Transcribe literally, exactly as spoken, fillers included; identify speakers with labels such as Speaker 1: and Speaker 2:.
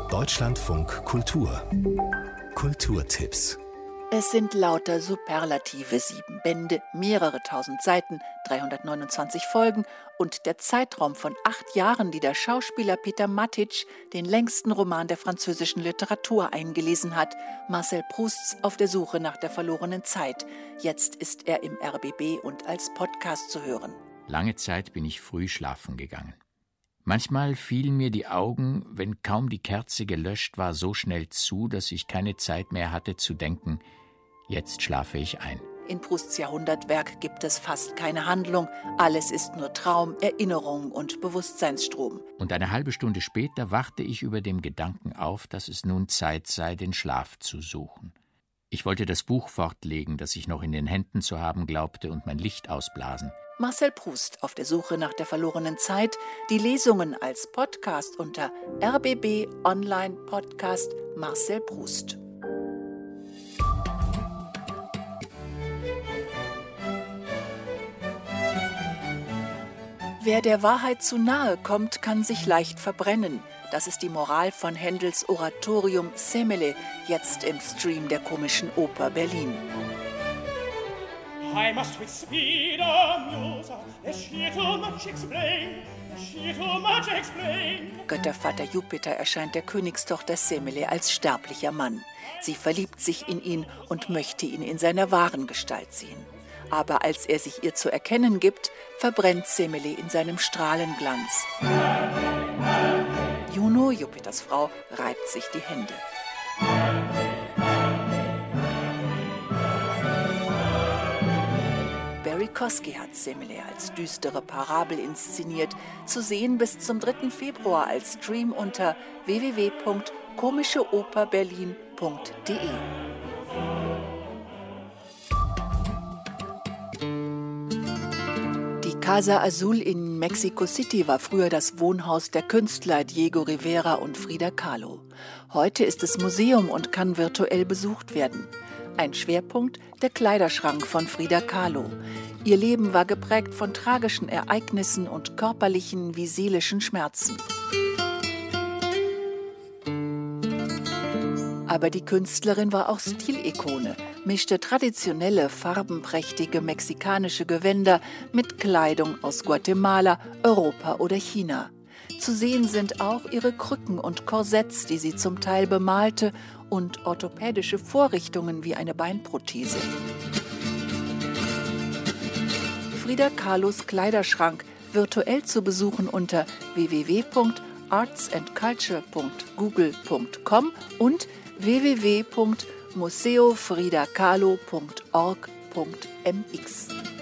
Speaker 1: Deutschlandfunk Kultur. Kulturtipps.
Speaker 2: Es sind lauter Superlative, sieben Bände, mehrere tausend Seiten, dreihundertneunundzwanzig Folgen und der Zeitraum von acht Jahren, die der Schauspieler Peter Matic den längsten Roman der französischen Literatur eingelesen hat, Marcel Prousts Auf der Suche nach der verlorenen Zeit. Jetzt ist er im R B B und als Podcast zu hören.
Speaker 3: Lange Zeit bin ich früh schlafen gegangen. Manchmal fielen mir die Augen, wenn kaum die Kerze gelöscht war, so schnell zu, dass ich keine Zeit mehr hatte zu denken, jetzt schlafe ich ein.
Speaker 2: In Prousts Jahrhundertwerk gibt es fast keine Handlung. Alles ist nur Traum, Erinnerung und Bewusstseinsstrom.
Speaker 3: Und eine halbe Stunde später wachte ich über dem Gedanken auf, dass es nun Zeit sei, den Schlaf zu suchen. Ich wollte das Buch fortlegen, das ich noch in den Händen zu haben glaubte, und mein Licht ausblasen.
Speaker 2: Marcel Proust auf der Suche nach der verlorenen Zeit. Die Lesungen als Podcast unter R B B Online Podcast Marcel Proust. Wer der Wahrheit zu nahe kommt, kann sich leicht verbrennen. Das ist die Moral von Händels Oratorium Semele, jetzt im Stream der Komischen Oper Berlin.
Speaker 4: I must with speed amuse, as she too much explain, she too much explain.
Speaker 2: Göttervater Jupiter erscheint der Königstochter Semele als sterblicher Mann. Sie verliebt sich in ihn und möchte ihn in seiner wahren Gestalt sehen. Aber als er sich ihr zu erkennen gibt, verbrennt Semele in seinem Strahlenglanz. Juno, Jupiters Frau, reibt sich die Hände. Barry Kosky hat Semele als düstere Parabel inszeniert, zu sehen bis zum dritten Februar als Stream unter w w w punkt komische oper berlin punkt d e. Die Casa Azul in Mexico City war früher das Wohnhaus der Künstler Diego Rivera und Frida Kahlo. Heute ist es Museum und kann virtuell besucht werden. Ein Schwerpunkt der Kleiderschrank von Frida Kahlo. Ihr Leben war geprägt von tragischen Ereignissen und körperlichen wie seelischen Schmerzen. Aber die Künstlerin war auch Stilikone, mischte traditionelle, farbenprächtige mexikanische Gewänder mit Kleidung aus Guatemala, Europa oder China. Zu sehen sind auch ihre Krücken und Korsetts, die sie zum Teil bemalte, und orthopädische Vorrichtungen wie eine Beinprothese. Frida Kahlos Kleiderschrank virtuell zu besuchen unter w w w punkt arts and culture punkt google punkt com und w w w punkt museo frida kahlo punkt org punkt m x.